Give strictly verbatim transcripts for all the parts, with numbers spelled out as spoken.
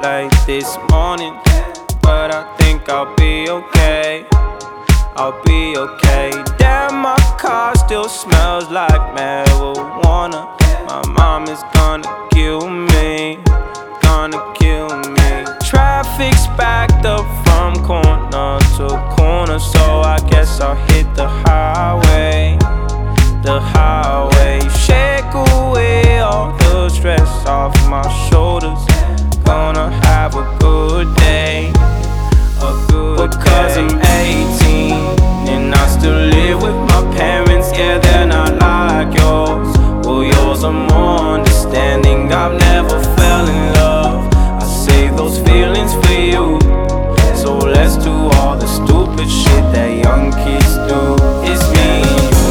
late this morning, but I think I'll be okay. I'll be okay. Damn, my car still smells like marijuana. My mom is gonna kill me, gonna kill me. Traffic's backed up from corner to corner, so I guess I'll hit the highway, the highway. Shake away all the stress off my shoulders. Gonna have a good day, a good because day. I'm eighteen and I still live with my parents. Yeah, they're not like yours. Well, yours are more understanding. I've never fell in love. I save those feelings for you. So let's do all the stupid shit that young kids do. It's me and you.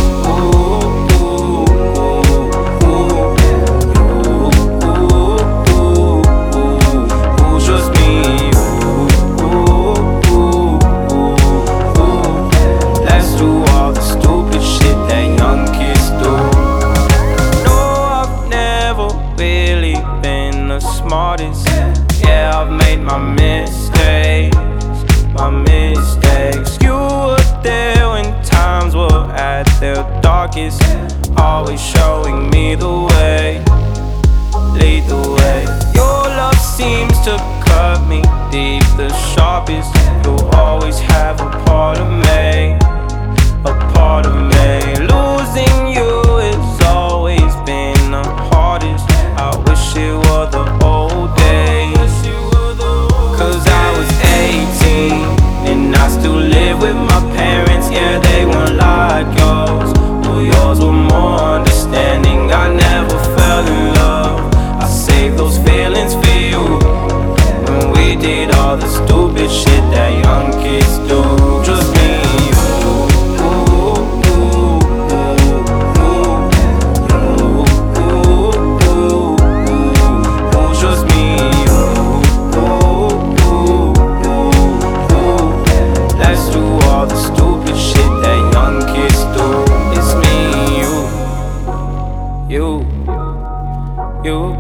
Smartest. Yeah, I've made my mistakes, my mistakes. You were there when times were at their darkest, always showing me the way, lead the way. Your love seems to cut me deep, the sharpest. You'll always have a part of me, a part of me. Losing you has always been the hardest. I wish it were the old days, cause I was eighteen and I still live with my parents. Yeah, they weren't like yours. Well, yours were more understanding. I never fell in love. I saved those feelings for you when we did all the stupid shit that young kids do. Just me and you. You, you,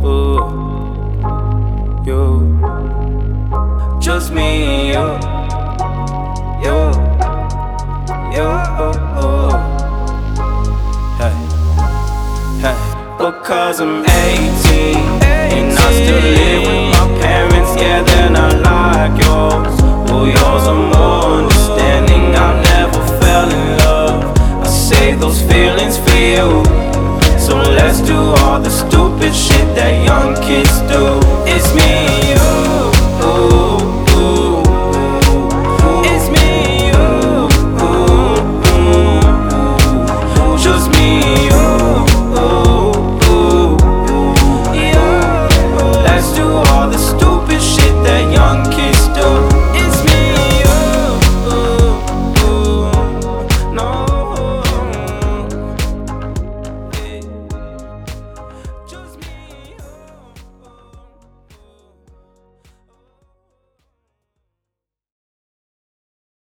you, just me and you, you, you, hey, hey. Because I'm eighteen and I still live with my parents. Yeah, they're not like yours. Well, yours are more understanding. I never fell in love. I save those feelings for you. So let's do all the stupid shit that young kids do. It's me and you.